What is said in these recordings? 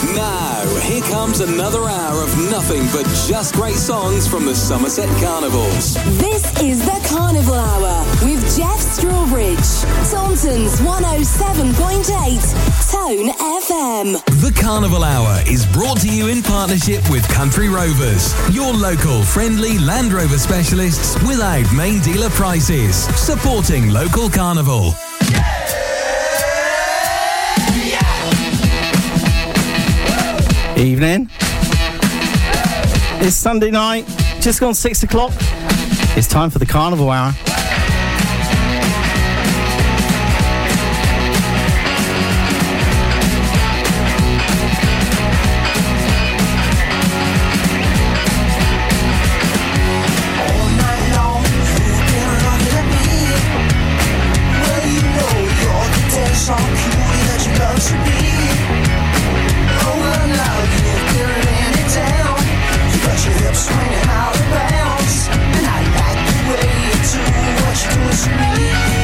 Now, here comes another hour of nothing but just great songs from the Somerset Carnivals. This is the Carnival Hour with Jeff Strawbridge. Taunton's 107.8 Tone FM. The Carnival Hour is brought to you in partnership with Country Rovers, your local friendly Land Rover specialists without main dealer prices. Supporting local carnival. Evening. It's Sunday night, just gone 6 o'clock. It's time for the Carnival Hour. Swinging out of bounds, and I like the way you do what you do.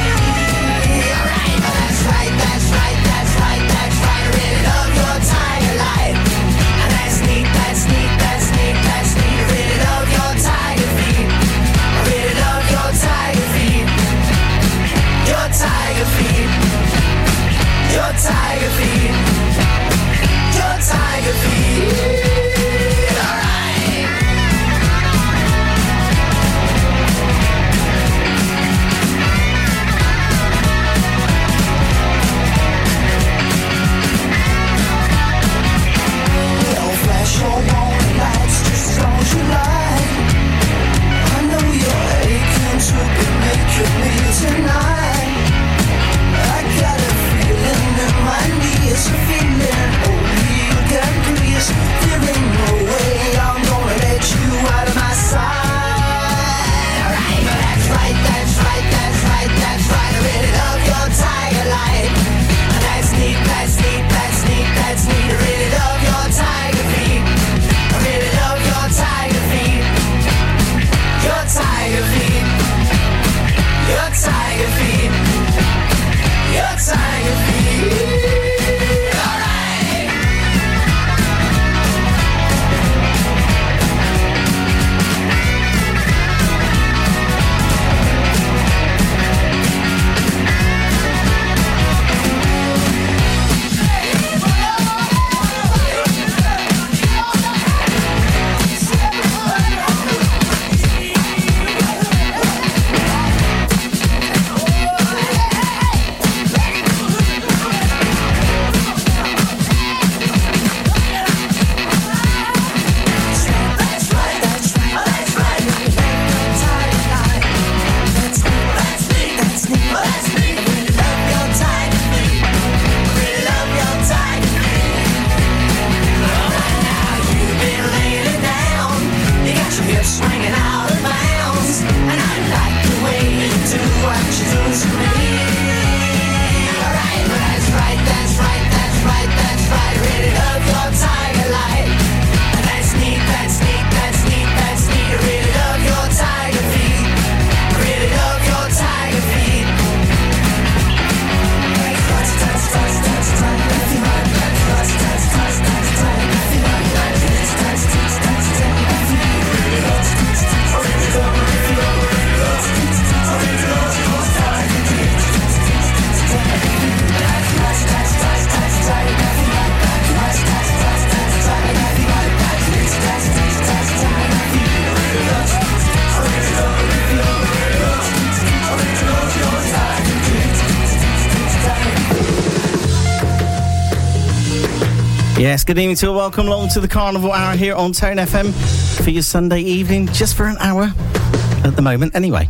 Yes, good evening to you. Welcome along to the Carnival Hour here on Tone FM for your Sunday evening, just for an hour at the moment, anyway.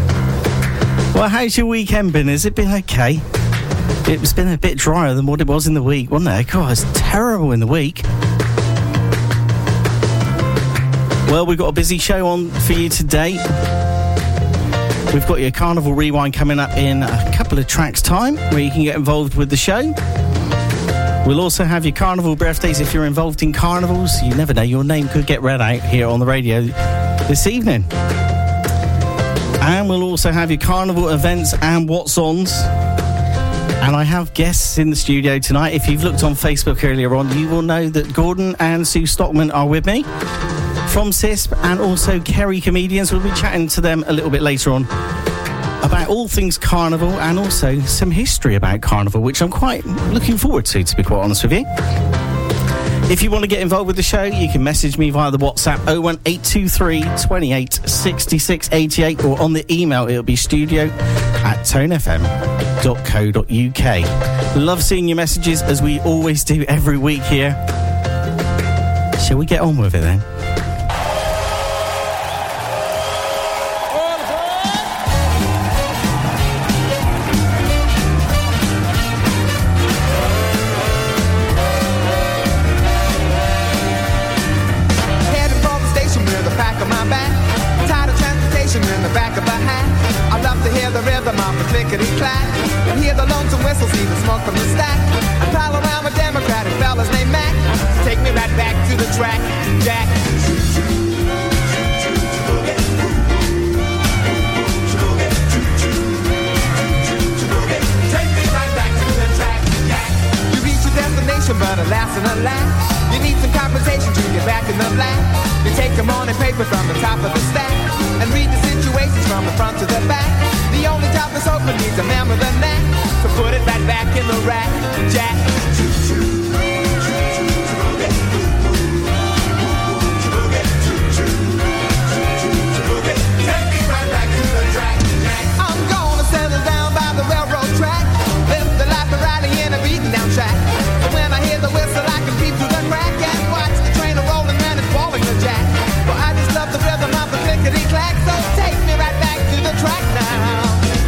Well, how's your weekend been? Has it been okay? It's been a bit drier than what it was in the week, wasn't it? God, it's terrible in the week. Well, we've got a busy show on for you today. We've got your Carnival Rewind coming up in a couple of tracks' time, where you can get involved with the show. We'll also have your Carnival birthdays if you're involved in carnivals. You never know, your name could get read out here on the radio this evening. And we'll also have your Carnival events and what's-ons And I have guests in the studio tonight. If you've looked on Facebook earlier on, you will know that Gordon and Sue Stockman are with me from CISP, and also Kerry Comedians. We'll be chatting to them a little bit later on about all things Carnival and also some history about Carnival, which I'm quite looking forward to be quite honest with you. If you want to get involved with the show, you can message me via the WhatsApp 01823 28 66 88, or on the email it'll be studio@tonefm.co.uk. Love seeing your messages, as we always do every week here. Shall we get on with it then? Clack, and hear the lonesome whistle, see the smoke from the stack, and pile around with Democratic fellas named Mac. So take me right back to the track, Jack. Take me right back to the track, Jack. You reach your destination, but alas and alas, you need some compensation to get back in the black. You take your morning paper from the top of the stack and read the situations from the front to the back. The only top that's open needs a man with a knack, so put it right back in the rack, Jack. Take me right back to the track, Jack. I'm gonna settle down by the railroad track, live the life of riding in a beaten down track. So when I hear the whistle, I can peep through the crack and watch the train a-rolling when it's falling the jack. Well, I just love the rhythm of the clickety-clack, so take me right back to the track now.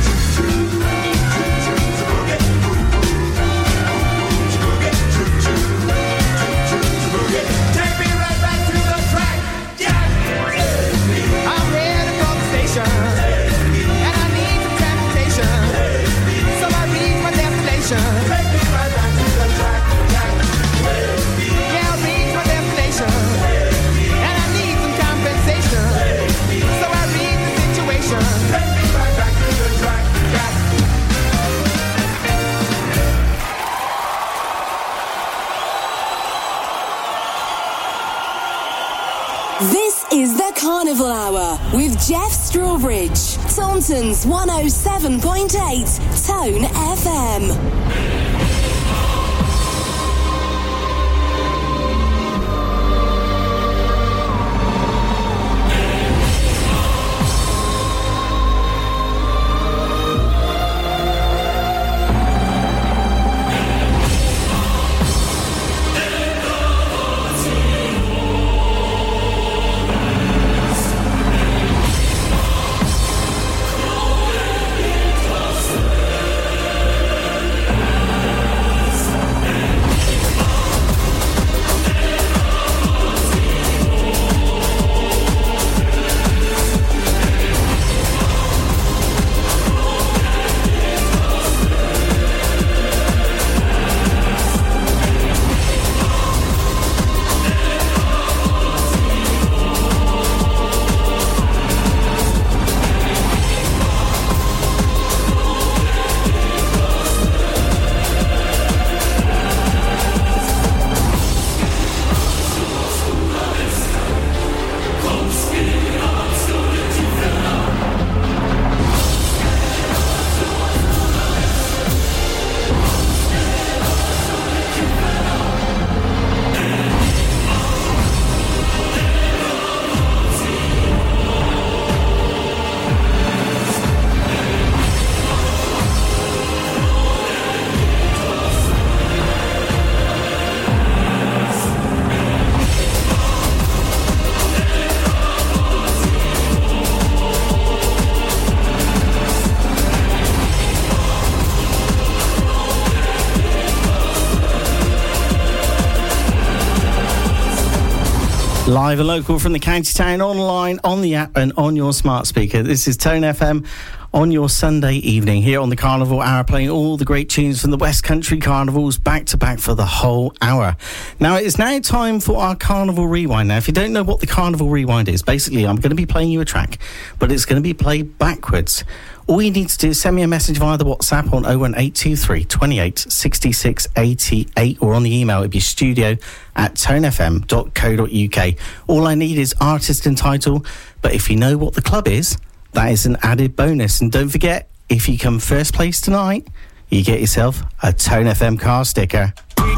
This is the Carnival Hour with Jeff Strawbridge. Taunton's 107.8 Tone FM. Live and local from the county town, online, on the app and on your smart speaker. This is Tone FM on your Sunday evening here on the Carnival Hour, playing all the great tunes from the West Country Carnivals back to back for the whole hour. Now, it is now time for our Carnival Rewind. Now, if you don't know what the Carnival Rewind is, basically I'm going to be playing you a track, but it's going to be played backwards. All you need to do is send me a message via the WhatsApp on 01823 28 66 88, or on the email it'd be studio@tonefm.co.uk. All I need is artist and title, but if you know what the club is, that is an added bonus. And don't forget, if you come first place tonight, you get yourself a Tone FM car sticker.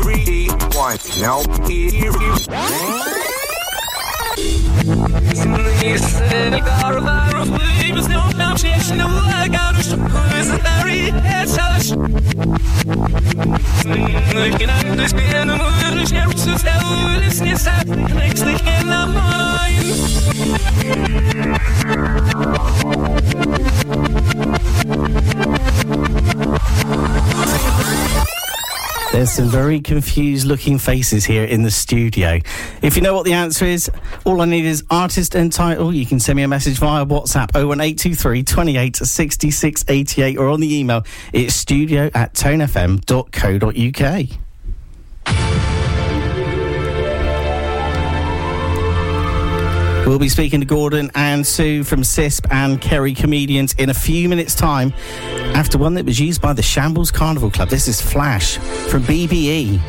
There's some very confused looking faces here in the studio. If you know what the answer is, all I need is artist and title. You can send me a message via WhatsApp 01823 28 66 88, or on the email it's studio@tonefm.co.uk. We'll be speaking to Gordon and Sue from CISP and Kerry Comedians in a few minutes' time, after one that was used by the Shambles Carnival Club. This is Flash from BBE.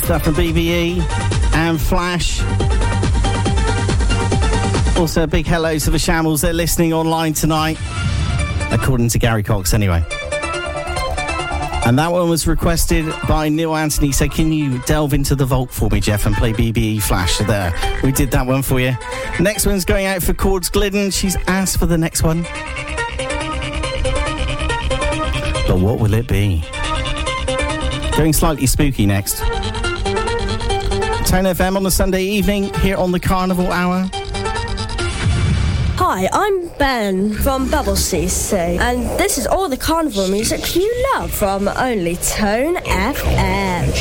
stuff from BBE and Flash. Also, a big hello to the Shambles. They're listening online tonight, according to Gary Cox, anyway. And that one was requested by Neil Anthony. He said, can you delve into the vault for me, Jeff, and play BBE Flash? So there, we did that one for you. Next one's going out for Cords Glidden. She's asked for the next one. But what will it be? Going slightly spooky next. Tone FM on the Sunday evening here on the Carnival Hour. Hi, I'm Ben from Bubble CC, and this is all the carnival music you love from only Tone FM.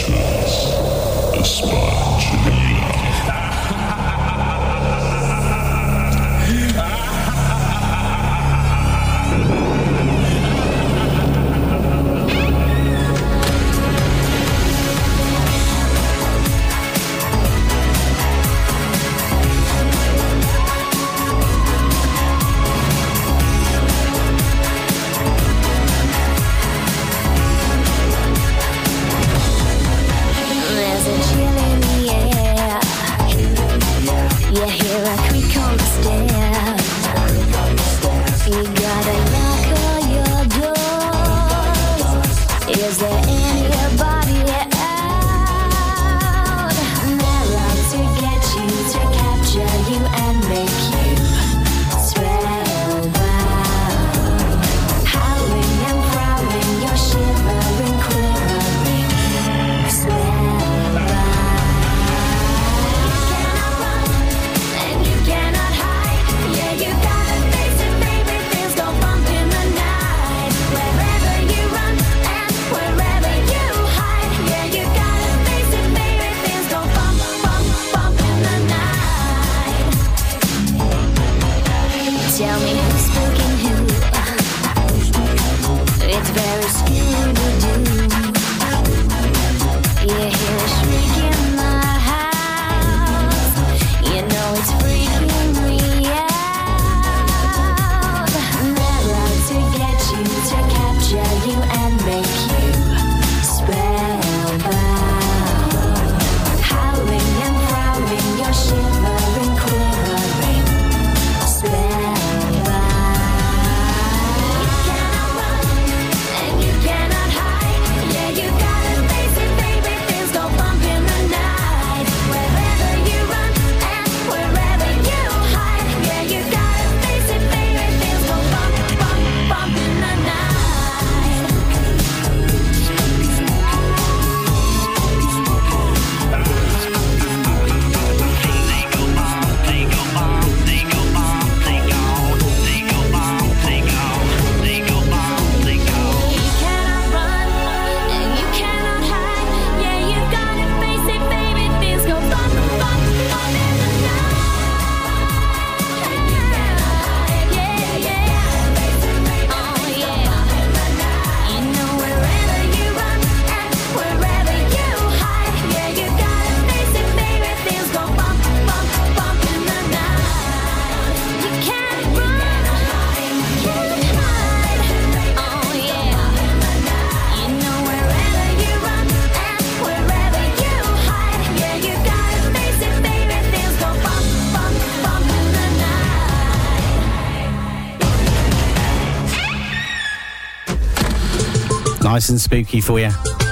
Nice and spooky for you.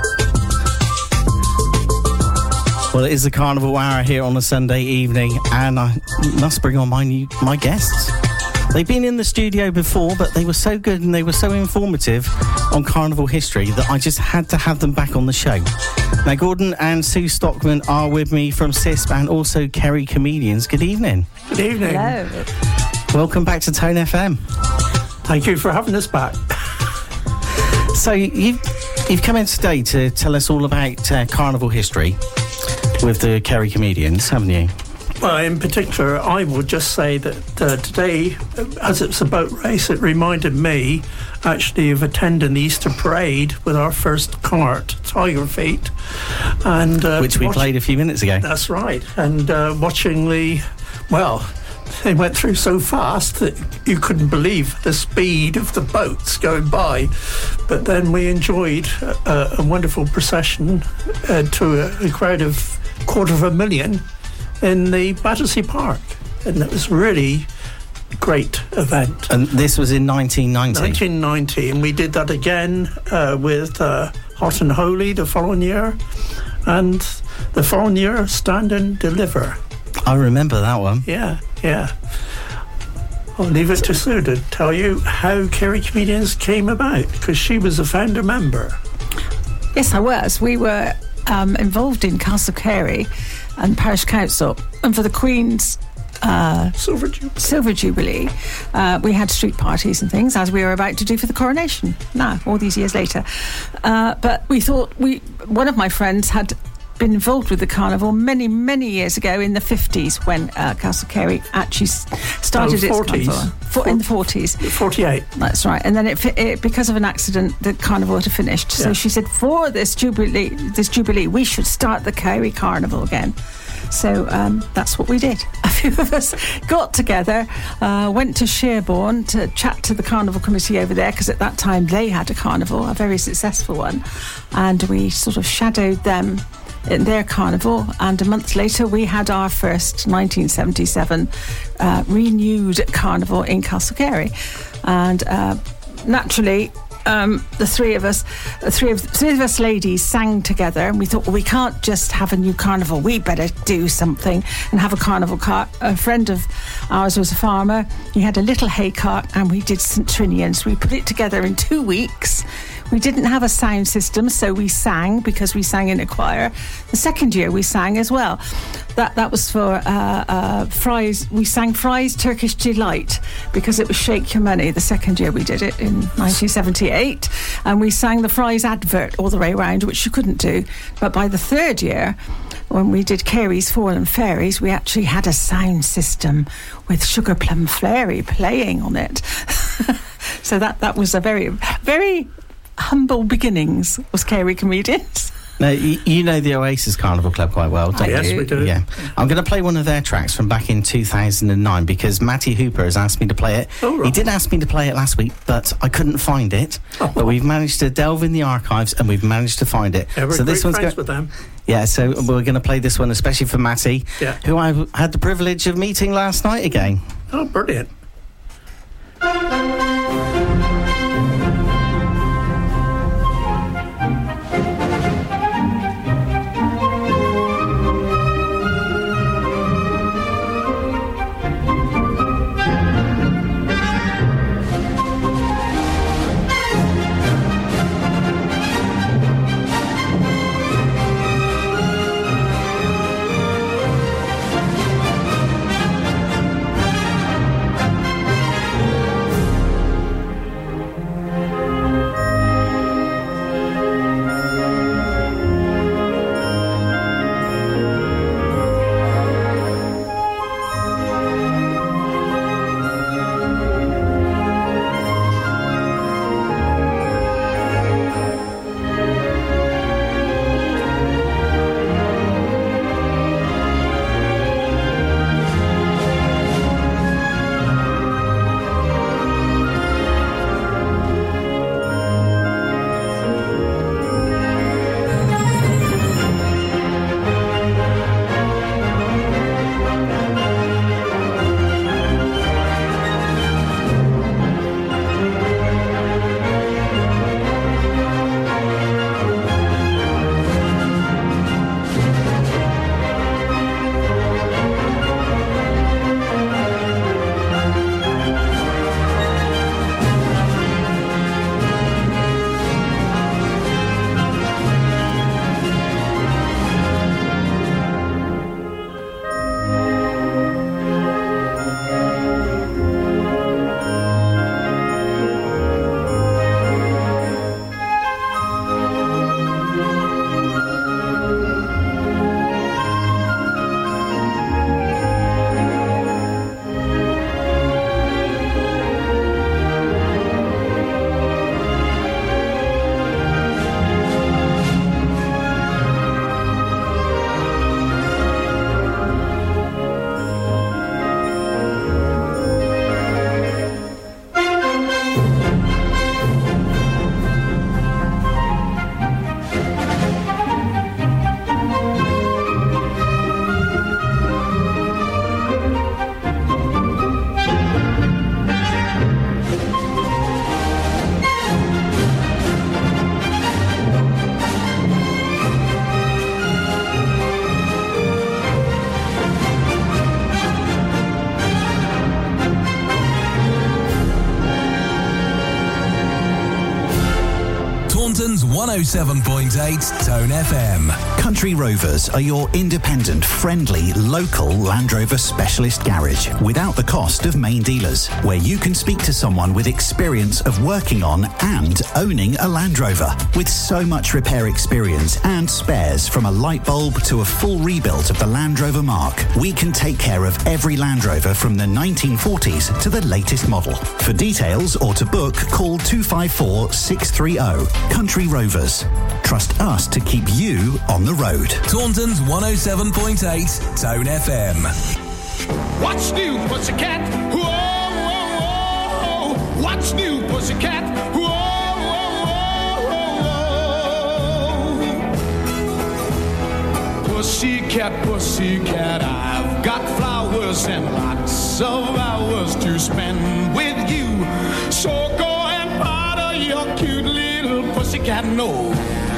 Well, it is the Carnival Hour here on a Sunday evening, and I must bring on my guests. They've been in the studio before, but they were so good and they were so informative on Carnival history that I just had to have them back on the show. Now, Gordon and Sue Stockman are with me from CISP and also Kerry Comedians. Good evening. Good evening. Hello. Welcome back to Tone FM. Thank you for having us back. So you've come in today to tell us all about Carnival history with the Kerry Comedians, haven't you? Well, in particular, I would just say that today, as it's a boat race, it reminded me actually of attending the Easter Parade with our first cart, Tiger Feet, and which we played a few minutes ago. That's right, and watching the they went through so fast that you couldn't believe the speed of the boats going by. But then we enjoyed a wonderful procession to a crowd of 250,000 in the Battersea Park. And it was really a great event. And this was in 1990? 1990, and we did that again with Hot and Holy the following year, and the following year, Stand and Deliver. I remember that one. Yeah. I'll leave it to Sue to tell you how Kerry Comedians came about, because she was a founder member. Yes, I was. We were involved in Castle Carey and Parish Council, and for the Queen's Silver Jubilee, we had street parties and things, as we were about to do for the coronation now, all these years later. But we thought, one of my friends had been involved with the carnival many, many years ago in the 50s when Castle Carey actually started its carnival. In the 40s. 48. That's right. And then it because of an accident, the carnival had finished. So she said, for this Jubilee, we should start the Carey Carnival again. So that's what we did. A few of us got together, went to Sherborne to chat to the carnival committee over there, because at that time they had a carnival, a very successful one, and we sort of shadowed them in their carnival, and a month later we had our first 1977 renewed carnival in Castle Carey. And naturally, the three of us ladies sang together, and we thought, well, we can't just have a new carnival, we better do something and have a carnival cart. A friend of ours was a farmer. He had a little hay cart, and we did St Trinians. We put it together in 2 weeks. We didn't have a sound system, so we sang, because we sang in a choir. The second year we sang as well. That was for Fry's. We sang Fry's Turkish Delight, because it was Shake Your Money. The second year we did it in 1978, and we sang the Fry's advert all the way around, which you couldn't do. But by the third year, when we did Carey's Fallen Fairies, we actually had a sound system with Sugar Plum Fairy playing on it. So that was a very, very humble beginnings, was Carey Comedians. Now, you know the Oasis Carnival Club quite well, don't you? Yes, we do. Yeah. I'm going to play one of their tracks from back in 2009, because Matty Hooper has asked me to play it. Oh, right. He did ask me to play it last week, but I couldn't find it. Oh. But we've managed to delve in the archives, and we've managed to find it. Yeah, we're so this great one's friends with them. Yeah, so we're going to play this one especially for Matty, who I had the privilege of meeting last night again. Oh, brilliant. 107.8 Tone FM. Country Rovers are your independent, friendly, local Land Rover specialist garage without the cost of main dealers, where you can speak to someone with experience of working on and owning a Land Rover. With so much repair experience and spares, from a light bulb to a full rebuild of the Land Rover Mark, we can take care of every Land Rover from the 1940s to the latest model. For details or to book, call 254 630. Country Rovers. Trust us to keep you on the road. Taunton's 107.8 Tone FM. What's new, pussycat? Whoa, whoa, whoa. What's new, pussycat? Whoa, whoa, whoa. Pussycat, pussycat, I've got flowers and lots of hours to spend with you. So go and powder your cute little pussycat nose.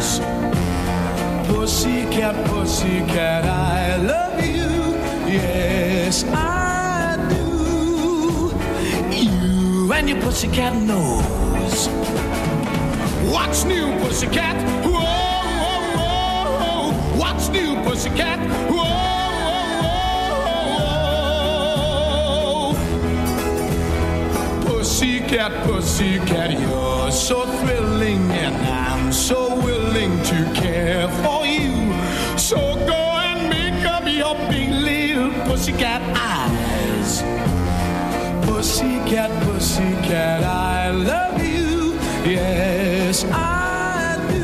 Pussycat, pussycat, I love you. Yes, I do. You and your pussycat nose. What's new, pussycat? Whoa, whoa, whoa. What's new, pussycat? Whoa, whoa, whoa. Pussycat, pussycat, you're so thrilling, and I'm so willing to care for you. So go and make up your big little pussycat eyes. Pussycat, pussycat, I love you. Yes, I do.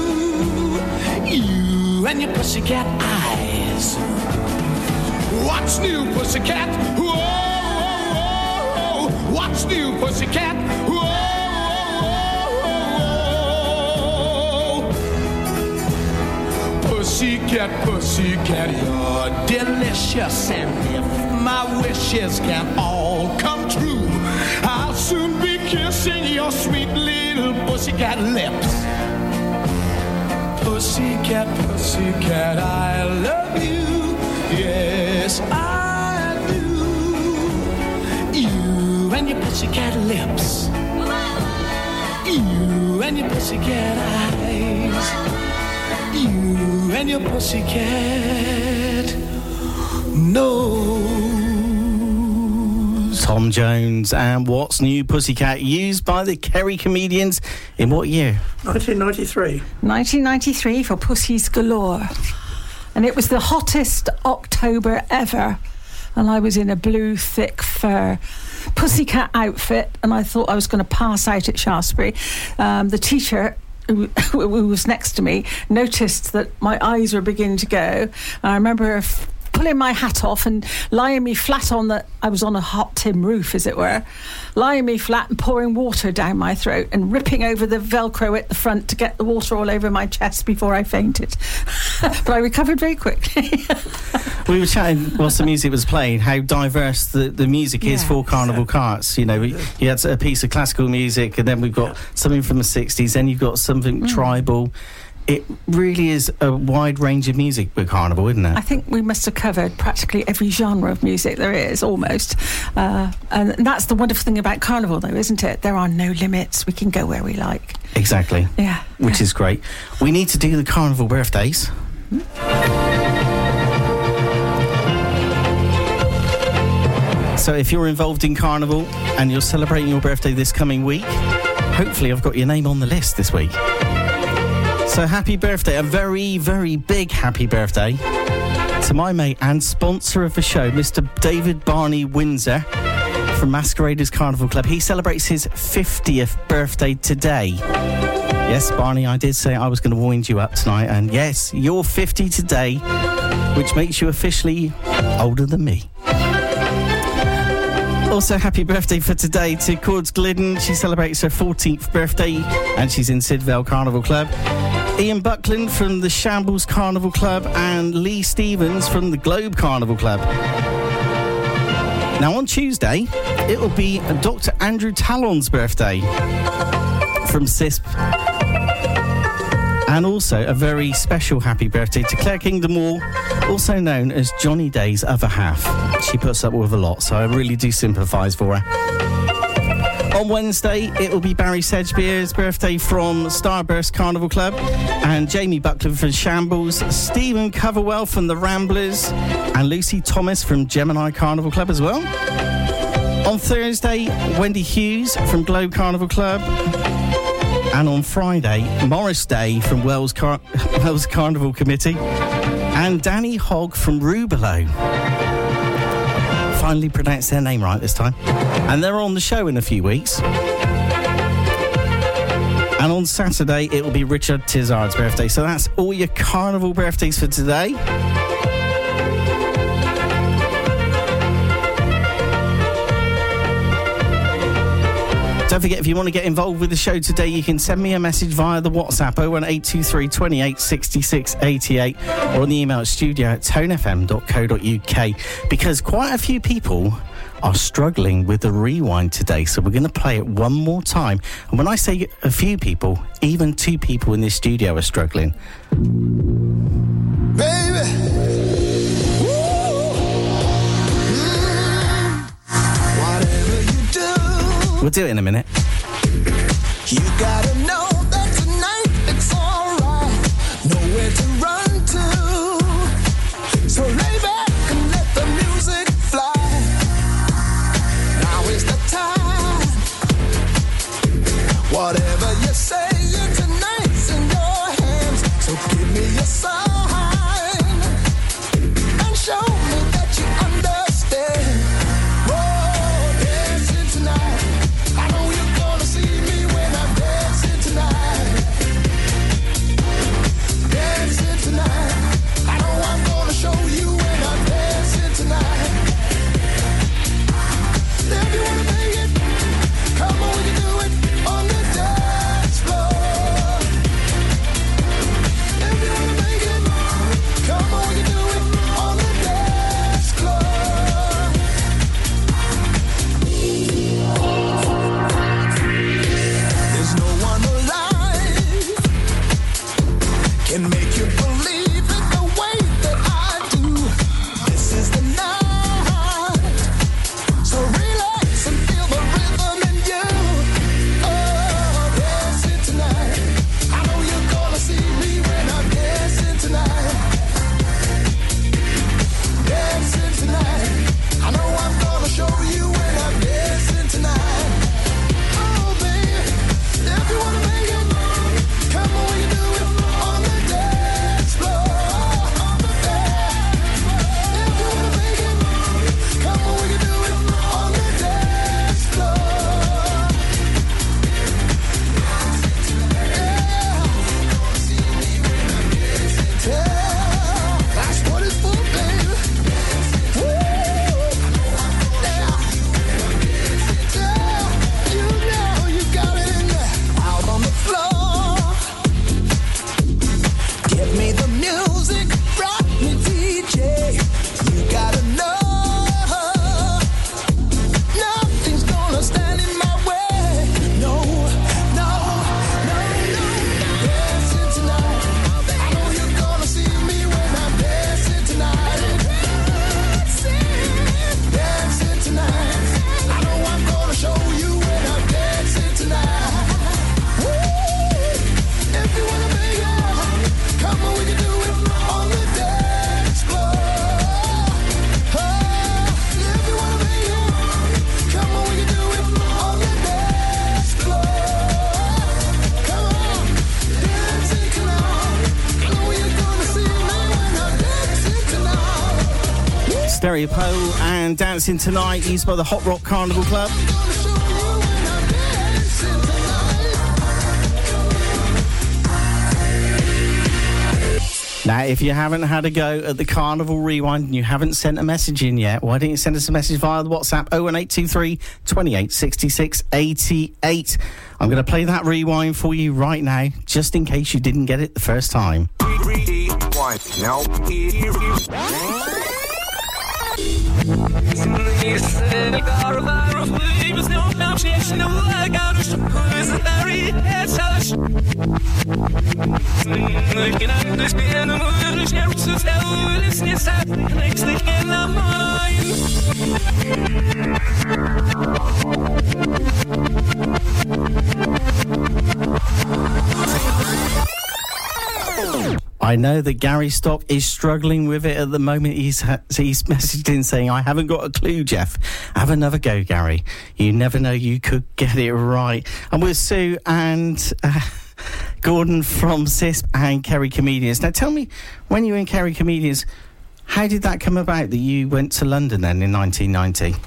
You and your pussycat eyes. What's new, pussycat? Whoa, whoa, whoa. What's new, pussycat? Whoa, whoa, whoa. Pussycat, pussycat, you're delicious, and if my wishes can all come true, I'll soon be kissing your sweet little pussycat lips. Pussycat, pussycat, I love you. Yes, I do. You and your pussycat lips. You and your pussycat eyes. You and your pussycat nose. Tom Jones and What's New, Pussycat, used by the Kerry Comedians in what year? 1993. 1993 for Pussies Galore. And it was the hottest October ever. And I was in a blue, thick fur pussycat outfit, and I thought I was going to pass out at Shaftesbury. The teacher who was next to me noticed that my eyes were beginning to go. And I remember pulling my hat off and lying me flat on I was on a hot tin roof, as it were, lying me flat and pouring water down my throat and ripping over the Velcro at the front to get the water all over my chest before I fainted. But I recovered very quickly. We were chatting whilst the music was playing how diverse the music is for Carnival Carts. You know, you had a piece of classical music, and then we've got something from the 60s, then you've got something tribal. It really is a wide range of music with Carnival, isn't it? I think we must have covered practically every genre of music there is, almost. And that's the wonderful thing about Carnival, though, isn't it? There are no limits. We can go where we like. Exactly. Yeah. Which is great. We need to do the Carnival birthdays. So if you're involved in Carnival and you're celebrating your birthday this coming week, hopefully I've got your name on the list this week. So happy birthday, a very, very big happy birthday to my mate and sponsor of the show, Mr. David Barney Windsor from Masqueraders Carnival Club. He celebrates his 50th birthday today. Yes, Barney, I did say I was going to wind you up tonight, and yes, you're 50 today, which makes you officially older than me. Also, happy birthday for today to Cords Glidden. She celebrates her 14th birthday, and she's in Sidvale Carnival Club. Ian Buckland from the Shambles Carnival Club, and Lee Stevens from the Globe Carnival Club. Now, on Tuesday, it will be Dr. Andrew Talon's birthday from CISP. And also a very special happy birthday to Claire Kingdom Wall, also known as Johnny Day's other half. She puts up with a lot, so I really do sympathise for her. On Wednesday, it will be Barry Sedgebeer's birthday from Starburst Carnival Club, and Jamie Buckland from Shambles, Stephen Coverwell from the Ramblers, and Lucy Thomas from Gemini Carnival Club as well. On Thursday, Wendy Hughes from Globe Carnival Club. And on Friday, Morris Day from Wells Carnival Committee. And Danny Hogg from Rubelo. Finally pronounced their name right this time. And they're on the show in a few weeks. And on Saturday, it will be Richard Tizard's birthday. So that's all your carnival birthdays for today. Don't forget, if you want to get involved with the show today, you can send me a message via the WhatsApp 01823 28 66 88 or on the email at studio@tonefm.co.uk, because quite a few people are struggling with the rewind today, so we're going to play it one more time. And when I say a few people, even 2 people in this studio are struggling. Baby. We'll do it in a minute. You gotta know that tonight it's alright. Nowhere to run to. So lay back and let the music fly. Now is the time. Whatever you're saying tonight's in your hands. So give me a sign and show me that you understand. Oh, dancing tonight. I know you're gonna see me when I'm dancing tonight. Dancing tonight. I know I'm gonna show you when I'm dancing tonight. If you wanna make it, come on, we can do it on the dance floor. If you wanna make it, come on, we can do it on the dance floor. There's no one alive can make you believe it the way that I do. This is the night, so relax and feel the rhythm in you. Oh, dancing tonight. I know you're gonna see me when I'm dancing tonight. Dancing tonight. I know I'm gonna show you when I'm dancing tonight. Oh, baby, if you wanna make it, come on, we can do it on the dance floor. On the dance floor. If you wanna make it, come on, we can do it on the dance floor. Yeah, that's what it's for, baby. Woo! Yeah. You know you got it in there. Out on the floor. Give me the music, rock me, DJ. You gotta know nothing's gonna stand in my way. No, no, no, no. Dancing tonight. I know you're gonna see me when I'm dancing tonight. Dancing tonight. I know I'm gonna show you when I'm dancing tonight. Woo! If you wanna make it, come on, we can do it on the dance floor. Oh, if you wanna make it, come on, we can do it on the dance floor. Come on, dancing tonight. I know you're gonna see me when I'm dancing tonight. Stereo Pole and Dancing Tonight, used by the Hot Rock Carnival Club. Gonna show you when I'm dancing tonight. Now, if you haven't had a go at the Carnival Rewind and you haven't sent a message in yet, why don't you send us a message via the WhatsApp 01823 28 66 88. I'm going to play that rewind for you right now, just in case you didn't get it the first time. Now, I know that Gary Stock is struggling with it at the moment. He's messaged in saying, I haven't got a clue, Jeff. Have another go, Gary. You never know, you could get it right. And with Sue and Gordon from CISP and Kerry Comedians. Now tell me, when you were in Kerry Comedians, how did that come about that you went to London then in 1990?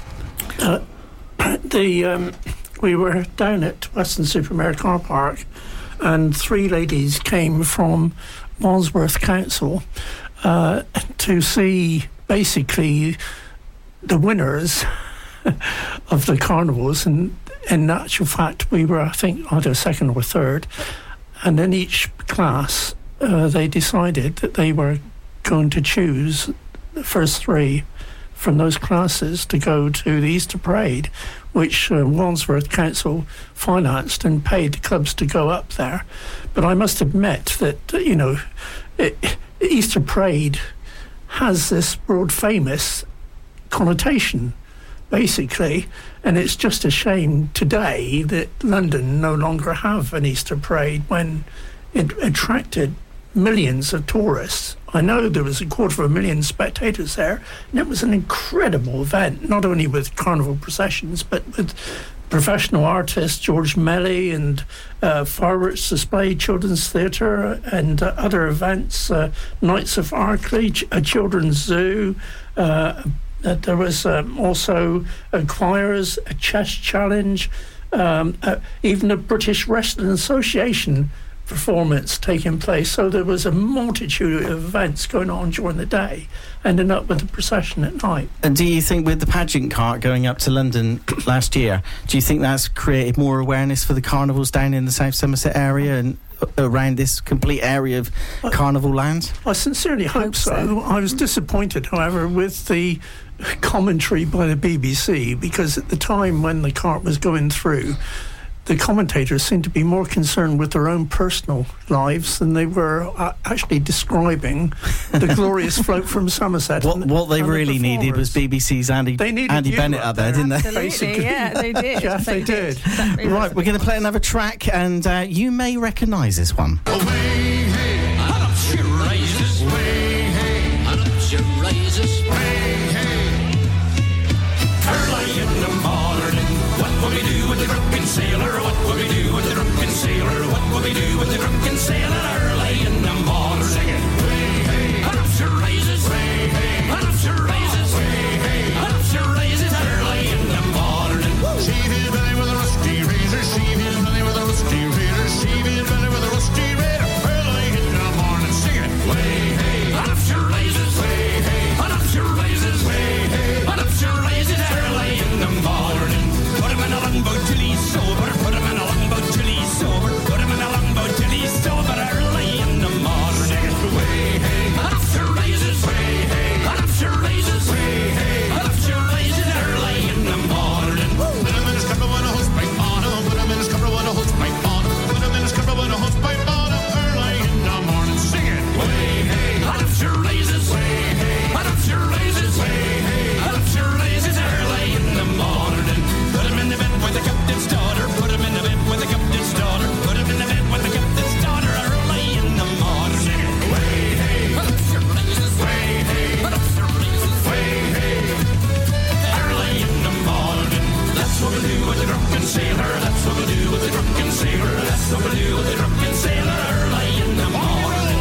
We were down at Weston-super-Mare car park, and 3 ladies came from Wandsworth Council to see basically the winners of the carnivals, and in actual fact we were, I think, either second or third, and in each class they decided that they were going to choose the first 3 from those classes to go to the Easter Parade, which Wandsworth Council financed and paid the clubs to go up there. But I must admit that, Easter Parade has this world famous connotation, basically, and it's just a shame today that London no longer have an Easter Parade when it attracted millions of tourists. I know there was 250,000 spectators there, and it was an incredible event, not only with carnival processions, but with professional artists, George Melly, and fireworks display, children's theatre, and other events, Knights of Arkley, a children's zoo. There was also choirs, a chess challenge, even a British Wrestling Association performance taking place. So there was a multitude of events going on during the day, ending up with a procession at night. And do you think with the pageant cart going up to London last year, do you think that's created more awareness for the carnivals down in the South Somerset area and around this complete area of carnival land? I sincerely hope so. I was disappointed, however, with the commentary by the BBC, because at the time when the cart was going through, the commentators seemed to be more concerned with their own personal lives than they were actually describing the glorious float from Somerset. What they really needed was BBC's Andy Bennett up there, didn't they? Absolutely, yeah, they did. Yes, they did. Exactly. Right, we're going to play another track, and you may recognise this one. What will we do with the drunken sailor? What will we do with the drunken sailor? What will we do with the drunken sailor early in the morning? Sing it. Put up your raises. Put up your raises. Put up your raises early in the morning. Shave his belly with a rusty razor. Shave his belly with a rusty razor. Shave his belly with a rusty razor early in the morning. Sing it. Put up your raises. Put up your raises. Put up your raises early in the morning. Put him in a longboat till he's sober. Put him in a longboat till he's sober. Put him in a longboat till he's sober early in the morning. Put up your raises. Put up your raises. Put up your raises early in the morning. Put him in his scupper with a hosepipe on him. Put him in his scupper with a hosepipe on him. Put him in his scupper with a hosepipe on him early in the morning. Sing it. Put up your raises. Put up your raises. Put up your raises early in the morning. Put him in the bed with the captain's daughter. Put him in the bed with the captain's daughter. Put him in the bed with the captain's daughter early in the morning. Put up your raises. Put up your raises. Early in the morning. That's what we'll do with the drunken sailor. That's what we'll do with the drunken sailor. That's what we'll do with the drunken sailor early in the morning.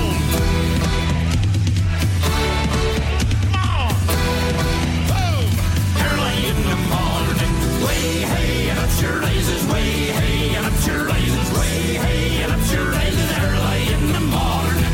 Early in the morning. Way hey and up your raises, way hey and up your raises, way hey and up your raises early in the morning.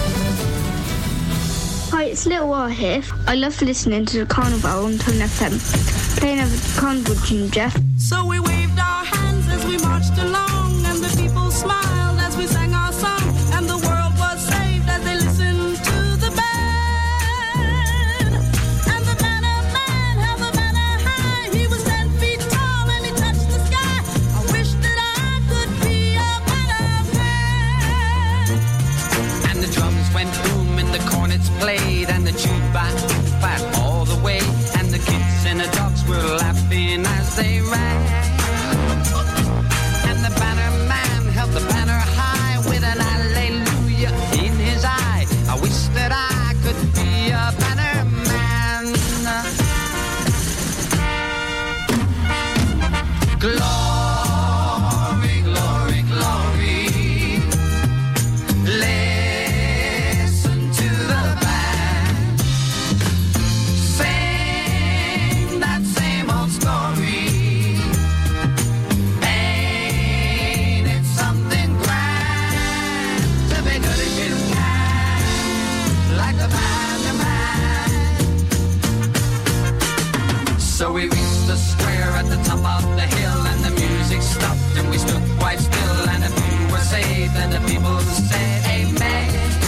Hi, it's Little War here. I love listening to the Carnival on Tone FM. Playing over the Carnival tune, Jeff. So we waved our hands as we marched along, and the people smiled as we sang our song, and the world was saved as they listened to the band. And the man held the banner high. He was 10 feet tall and he touched the sky. I wish that I could be a banner man. And the drums went boom and the cornets played and the jukebox played all the way, and the kids and the dogs were laughing as they ran. And the band So we reached the square at the top of the hill, and the music stopped, and we stood quite still, and a few were saved, and the people said amen.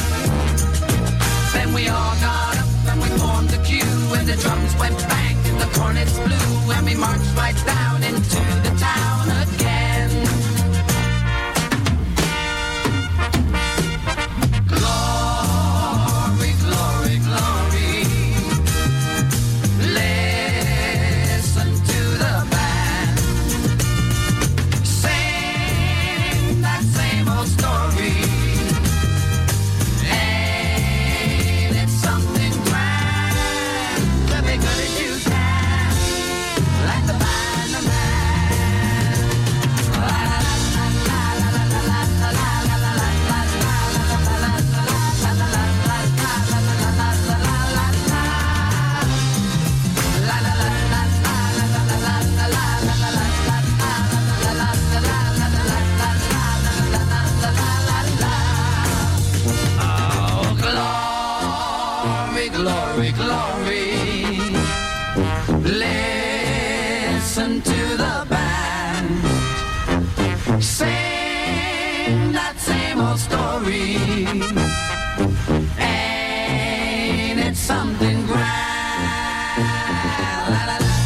Then we all got up and we formed the queue, and the drums went bang and the cornets blew, and we marched right down into the town again. Glory, glory, glory. Listen to the band sing that same old story. Ain't it something grand to be good as you can, like the band of man. La la la la la la la la la la la la glory, glory. Listen to the band sing that same old story. Ain't it something grand? La, la, la.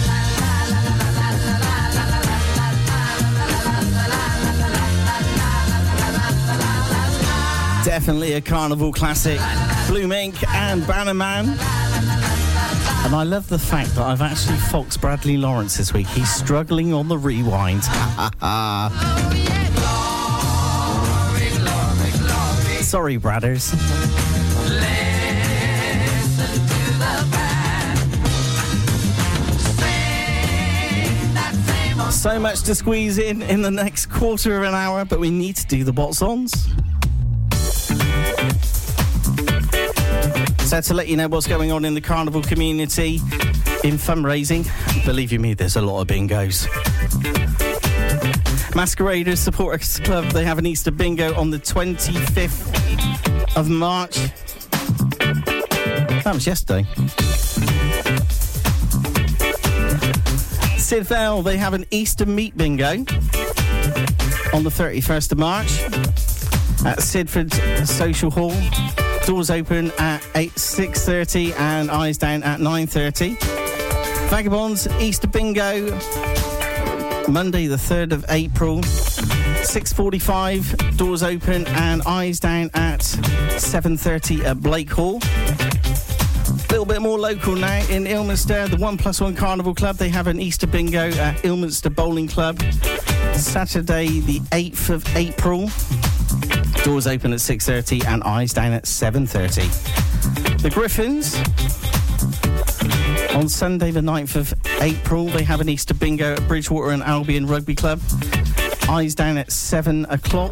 Definitely a carnival classic. Blue Mink and Bannerman. And I love the fact that I've actually foxed Bradley Lawrence this week. He's struggling on the rewind. Sorry, Bradders. So much to squeeze in the next quarter of an hour, but we need to do the what's ons. So to let you know what's going on in the carnival community in fundraising, believe you me, there's a lot of bingos. Masqueraders Supporters Club, they have an Easter bingo on the 25th of March. That was yesterday. Sidvale, they have an Easter meat bingo on the 31st of March at Sidford Social Hall. Doors open at 6:30 and eyes down at 9:30. Vagabonds Easter bingo Monday the 3rd of April, 6:45. Doors open and eyes down at 7:30 at Blake Hall. A little bit more local now in Ilminster. The 1+1 Carnival Club, they have an Easter bingo at Ilminster Bowling Club Saturday the 8th of April. Doors open at 6:30 and eyes down at 7:30. The Griffins, on Sunday the 9th of April, they have an Easter bingo at Bridgewater and Albion Rugby Club. Eyes down at 7 o'clock.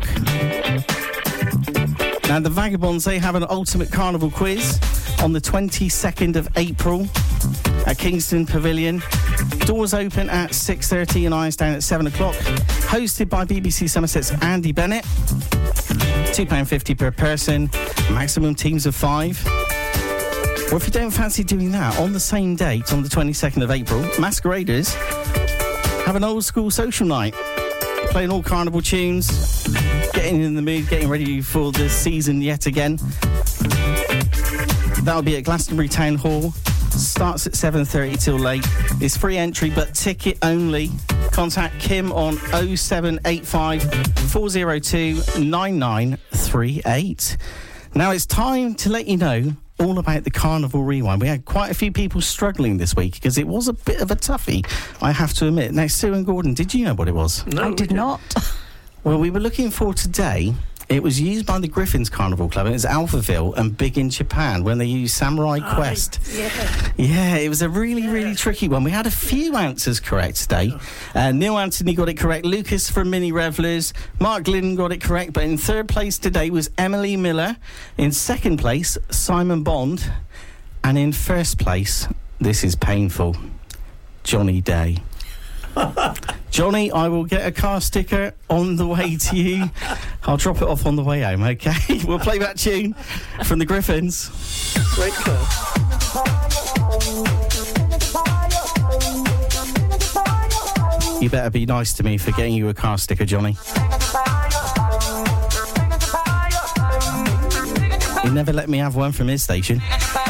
Now the Vagabonds, they have an Ultimate Carnival quiz on the 22nd of April at Kingston Pavilion. Doors open at 6:30 and eyes down at 7 o'clock. Hosted by BBC Somerset's Andy Bennett. £2.50 per person, maximum teams of 5. Or if you don't fancy doing that, on the same date, on the 22nd of April, Masqueraders have an old school social night. Playing all carnival tunes, getting in the mood, getting ready for the season yet again. That'll be at Glastonbury Town Hall. Starts at 7:30 till late. It's free entry, but ticket only. Contact Kim on 0785 402 9938. Now it's time to let you know all about the Carnival Rewind. We had quite a few people struggling this week because it was a bit of a toughie, I have to admit. Now, Sue and Gordon, did you know what it was? No, I did not. Well, we were looking for today. It was used by the Griffins Carnival Club, and it's Alphaville and Big in Japan when they used Samurai Quest. Yeah, it was a really, really tricky one. We had a few answers correct today. Neil Anthony got it correct. Lucas from Mini Revellers. Mark Glynn got it correct. But in third place today was Emily Miller. In second place, Simon Bond. And in first place, this is painful, Johnny Day. Johnny, I will get a car sticker on the way to you. I'll drop it off on the way home, okay? We'll play that tune from the Griffins. Great club. You better be nice to me for getting you a car sticker, Johnny. He never let me have one from his station.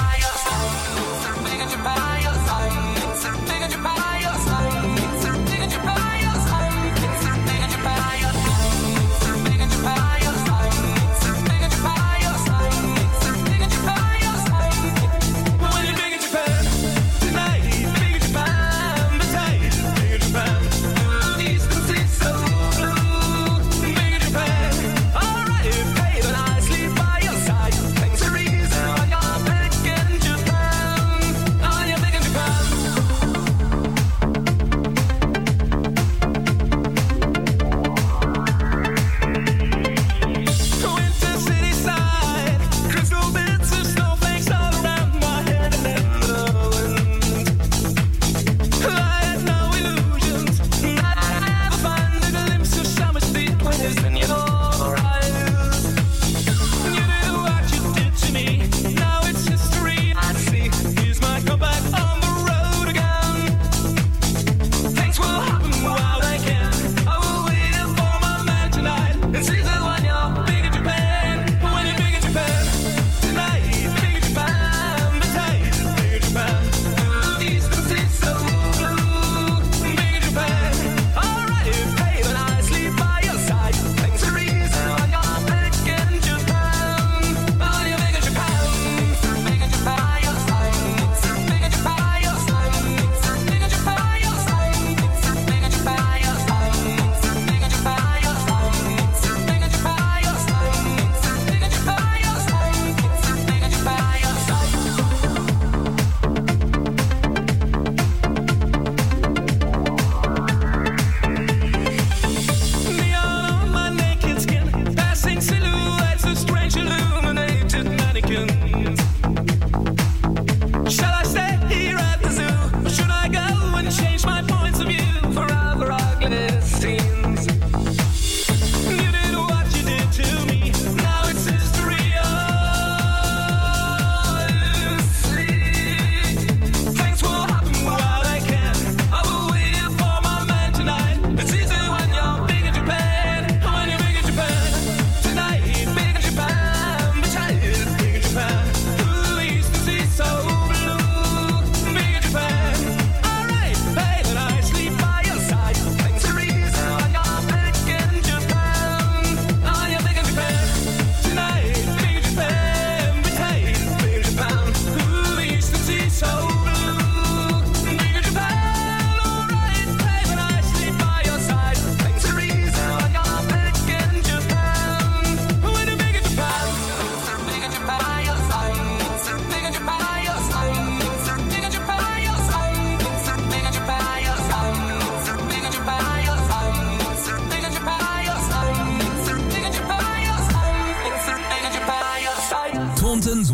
Taunton's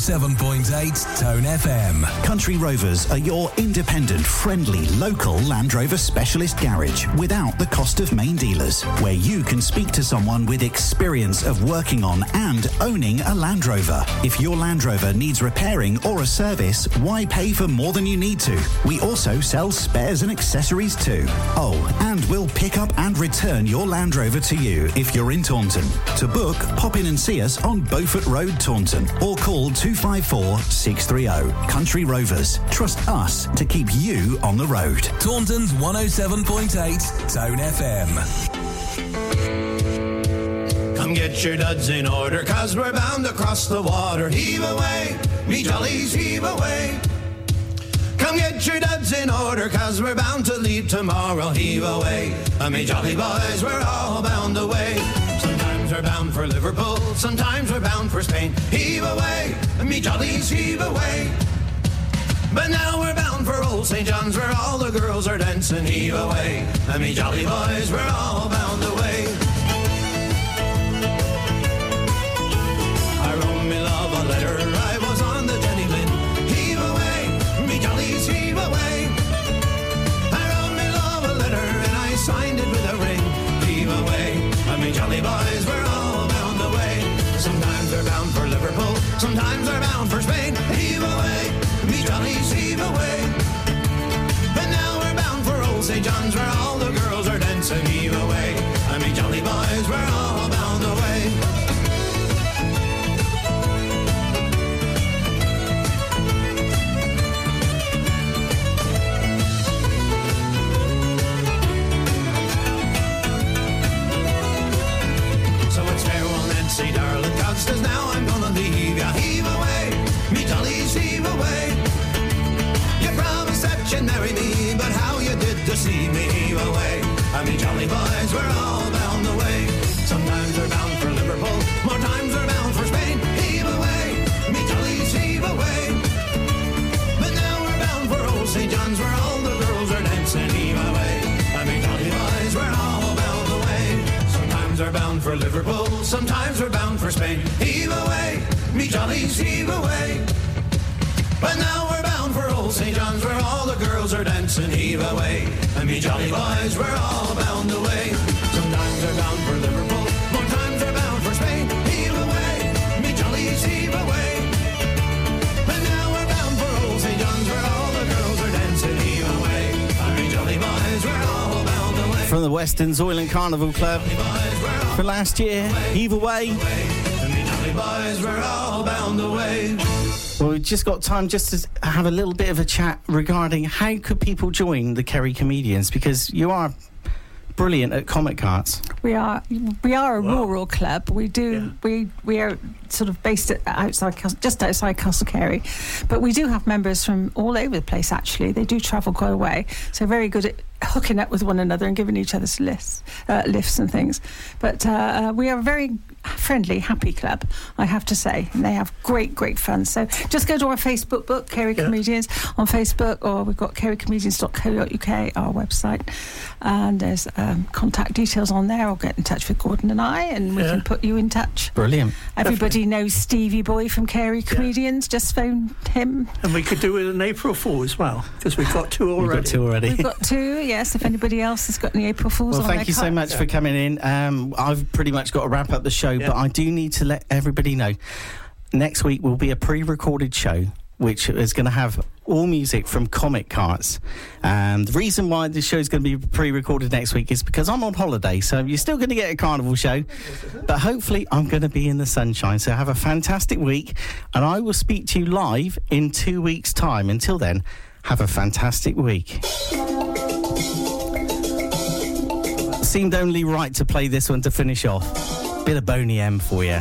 107.8 Tone FM. Country Rovers are your independent, friendly, local Land Rover specialist garage without the cost of main dealers, where you can speak to someone with experience of working on and owning a Land Rover. If your Land Rover needs repairing or a service, why pay for more than you need to? We also sell spares and accessories too. Oh, and we'll pick up and return your Land Rover to you if you're in Taunton. To book, pop in and see us on Beaufort Road, Taunton, or call 254 630. Country Rovers. Trust us to keep you on the road. Taunton's 107.8 Tone FM. Come get your duds in order, 'cause we're bound across the water. Heave away, me jollies, heave away. Come get your duds in order, 'cause we're bound to leave tomorrow. Heave away, me jolly boys, we're all bound away. Sometimes we're bound for Liverpool, sometimes we're bound for Spain. Heave away, me jollies, heave away. But now we're bound for old St. John's, where all the girls are dancing. Heave away, me jolly boys, we're all bound away. I wrote me love a letter, I was on the Jenny Lind. Heave away, me jollies, heave away. I wrote me love a letter and I signed it with a ring. Heave away, me jolly boys, we're all bound away. Sometimes we're bound for Liverpool, sometimes we're bound for Spain. Heave away, me jollies, heave away. But now we're bound for old St. John's, where all the see me heave away. And me jolly boys, we're all bound away. Sometimes we're bound for Liverpool, more times we're bound for Spain. Heave away, me jollies heave away. But now we're bound for old St. John's, where all the girls are dancing. Heave away, and me jolly boys, we're all bound away. Sometimes we're bound for Liverpool, sometimes we're bound for Spain. Heave away, me jollies heave away. But now we're bound for old St. John's, where all the girls are dancing. Heave away, and me jolly boys, we're all bound away. Sometimes we're bound for Liverpool, more times we're bound for Spain. Heave away, me jollies heave away. But now we're bound for old St. John's, where all the girls are dancing. Heave away, and me jolly boys, we're all bound away. From the Western Zoyland Carnival Club for last year, Heave Away. And me jolly boys, we're all bound away. Well, we've just got time just to have a little bit of a chat regarding how could people join the Kerry Comedians, because you are brilliant at comic carts. We are a rural club. We are sort of based just outside Castle Kerry, but we do have members from all over the place. Actually, they do travel quite a way, so very good at hooking up with one another and giving each other lifts and things. But we are a very friendly, happy club, I have to say, and they have great fun. So just go to our Facebook book, Kerry Comedians, on Facebook, or we've got kerrycomedians.co.uk, our website, and there's contact details on there, or get in touch with Gordon and I, and we can put you in touch. Brilliant. Everybody knows Stevie Boy from Kerry Comedians. Just phone him. And we could do it an April Fool as well, because we've got two already. We've got two, yes, if anybody else has got any April Fools Well, on thank you so much for coming in. I've pretty much got to wrap up the show, but I do need to let everybody know next week will be a pre-recorded show which is going to have all music from comic carts. The reason why this show is going to be pre-recorded next week is because I'm on holiday, so you're still going to get a carnival show, but hopefully I'm going to be in the sunshine. So have a fantastic week, and I will speak to you live in 2 weeks' time. Until then, have a fantastic week. Seemed only right to play this one to finish off. Bit of Boney M for you.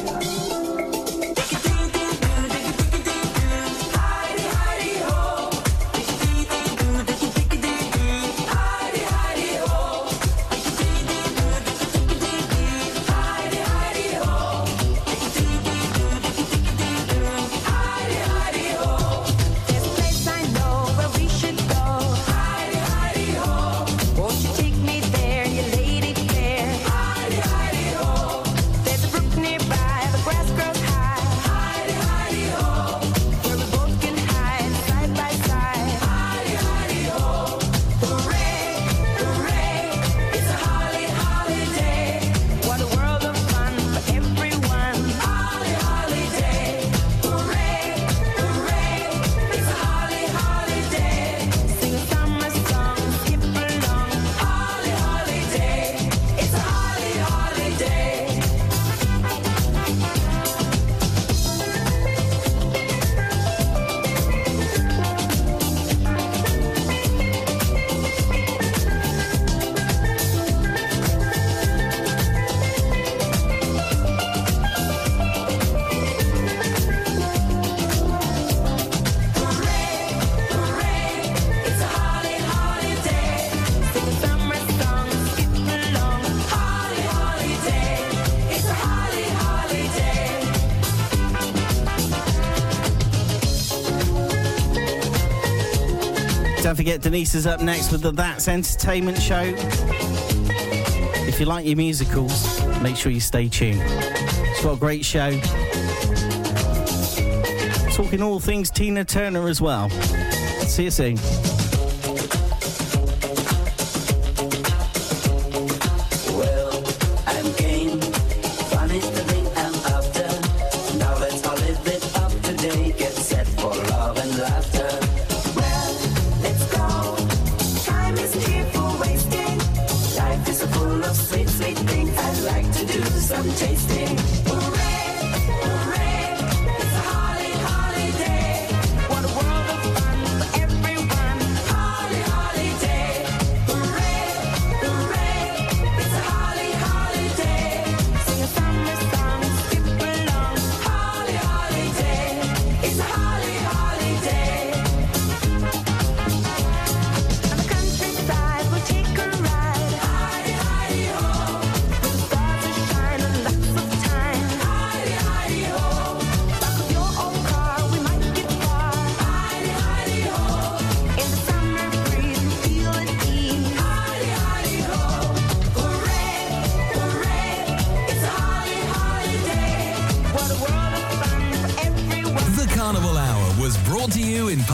Don't forget, Denise is up next with the That's Entertainment Show. If you like your musicals, make sure you stay tuned. She's got a great show. Talking all things Tina Turner as well. See you soon. Well, I'm game. Fun is the thing I'm after. Now let's all live it up today. Get set for love and laughter. Well, let's go. Time isn't here for wasting. Life is full of sweet, sweet things. I'd like to do some tasting. Hooray, hooray. It's a holly, holiday. What a world of fun for everyone. Holly, holiday. Hooray, hooray. It's a holly, holiday. Sing a summer song, skip along. Holly, holiday. It's a holly, holiday. On the countryside.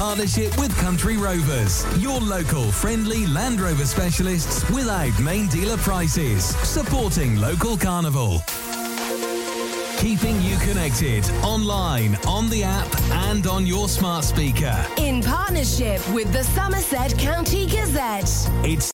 partnership with Country Rovers, your local friendly Land Rover specialists without main dealer prices, supporting local carnival. Keeping you connected online, on the app and on your smart speaker. In partnership with the Somerset County Gazette. It's